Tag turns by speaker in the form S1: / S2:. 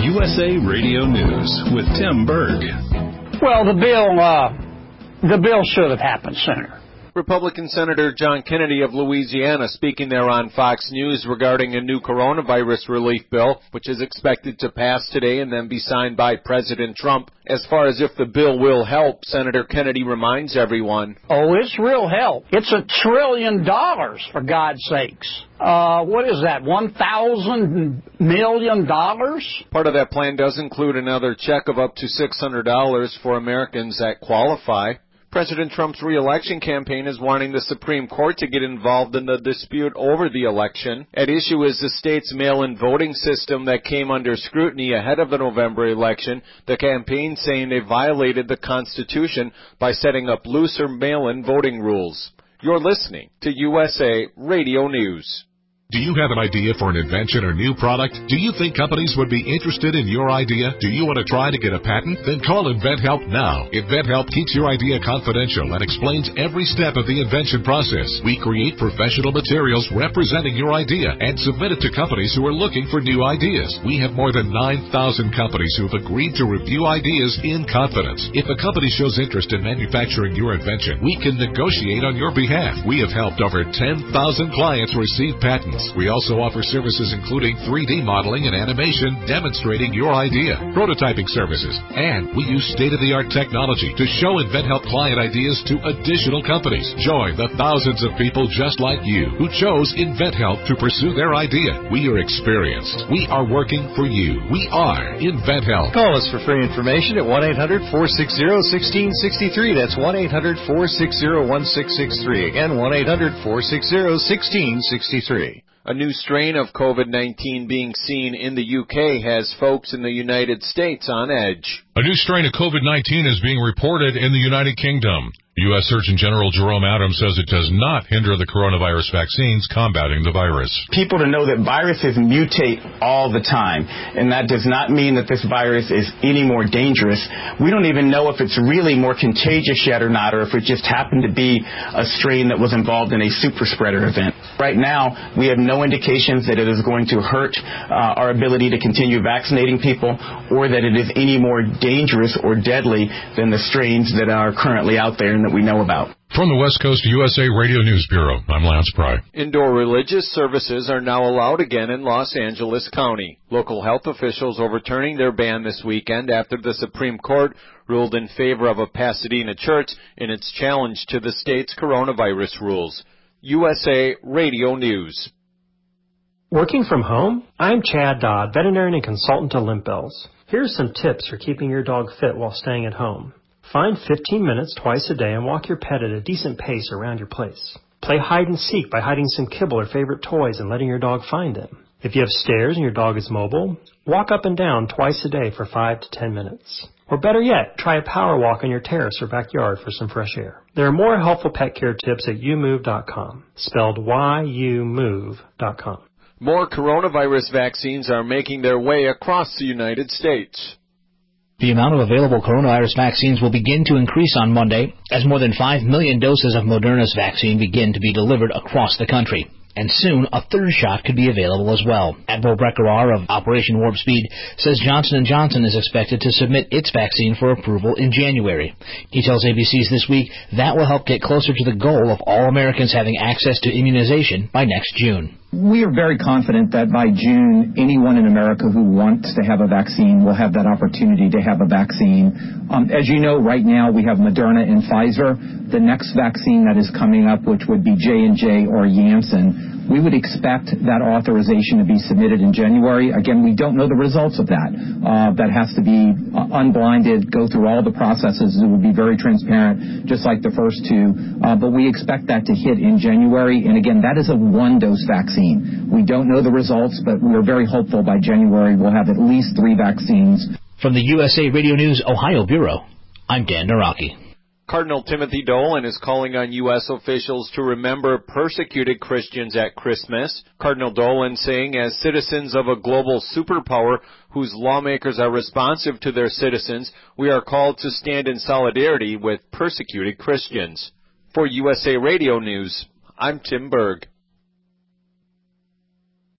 S1: USA Radio News with Tim Berg.
S2: Well, the bill should have happened sooner.
S3: Republican Senator John Kennedy of Louisiana speaking there on Fox News regarding a new coronavirus relief bill, which is expected to pass today and then be signed by President Trump. As far as if the bill will help, Senator Kennedy reminds everyone.
S2: Oh, it's real help. It's $1 trillion, for God's sakes. What is that, $1,000 million?
S3: Part of that plan does include another check of up to $600 for Americans that qualify. President Trump's re-election campaign is wanting the Supreme Court to get involved in the dispute over the election. At issue is the state's mail-in voting system that came under scrutiny ahead of the November election, the campaign saying they violated the Constitution by setting up looser mail-in voting rules. You're listening to USA Radio News.
S4: Do you have an idea for an invention or new product? Do you think companies would be interested in your idea? Do you want to try to get a patent? Then call InventHelp now. InventHelp keeps your idea confidential and explains every step of the invention process. We create professional materials representing your idea and submit it to companies who are looking for new ideas. We have more than 9,000 companies who have agreed to review ideas in confidence. If a company shows interest in manufacturing your invention, we can negotiate on your behalf. We have helped over 10,000 clients receive patents. We also offer services including 3D modeling and animation demonstrating your idea, prototyping services, and we use state-of-the-art technology to show InventHelp client ideas to additional companies. Join the thousands of people just like you who chose InventHelp to pursue their idea. We are experienced. We are working for you. We are InventHelp.
S5: Call us for free information at 1-800-460-1663. That's 1-800-460-1663. Again, 1-800-460-1663.
S3: A new strain of COVID-19 being seen in the UK has folks in the United States on edge.
S6: A new strain of COVID-19 is being reported in the United Kingdom. U.S. Surgeon General Jerome Adams says it does not hinder the coronavirus vaccines combating the virus.
S7: People to know that viruses mutate all the time, and that does not mean that this virus is any more dangerous. We don't even know if it's really more contagious yet or not, or if it just happened to be a strain that was involved in a super spreader event. Right now, we have no indications that it is going to hurt our ability to continue vaccinating people, or that it is any more dangerous or deadly than the strains that are currently out there and that we know about.
S6: From the West Coast USA Radio News Bureau, I'm Lance Pry.
S3: Indoor religious services are now allowed again in Los Angeles County. Local health officials overturning their ban this weekend after the Supreme Court ruled in favor of a Pasadena church in its challenge to the state's coronavirus rules. USA Radio News.
S8: Working from home? I'm Chad Dodd, veterinarian and consultant to Limp Bells. Here's some tips for keeping your dog fit while staying at home. Find 15 minutes twice a day and walk your pet at a decent pace around your place. Play hide and seek by hiding some kibble or favorite toys and letting your dog find them. If you have stairs and your dog is mobile, walk up and down twice a day for 5 to 10 minutes. Or better yet, try a power walk on your terrace or backyard for some fresh air. There are more helpful pet care tips at youmove.com, spelled YOUMOVE.com.
S3: More coronavirus vaccines are making their way across the United States.
S9: The amount of available coronavirus vaccines will begin to increase on Monday as more than 5 million doses of Moderna's vaccine begin to be delivered across the country. And soon, a third shot could be available as well. Admiral Brekkerar of Operation Warp Speed says Johnson & Johnson is expected to submit its vaccine for approval in January. He tells ABC's This Week that will help get closer to the goal of all Americans having access to immunization by next June.
S10: We are very confident that by June, anyone in America who wants to have a vaccine will have that opportunity to have a vaccine. As you know, right now we have Moderna and Pfizer. The next vaccine that is coming up, which would be J&J or Janssen, we would expect that authorization to be submitted in January. Again, we don't know the results of that. That has to be unblinded, go through all the processes. It will be very transparent, just like the first two. But we expect that to hit in January. And again, that is a one-dose vaccine. We don't know the results, but we're very hopeful by January we'll have at least 3 vaccines.
S9: From the USA Radio News Ohio Bureau, I'm Dan Naraki.
S3: Cardinal Timothy Dolan is calling on U.S. officials to remember persecuted Christians at Christmas. Cardinal Dolan saying, as citizens of a global superpower whose lawmakers are responsive to their citizens, we are called to stand in solidarity with persecuted Christians. For USA Radio News, I'm Tim Berg.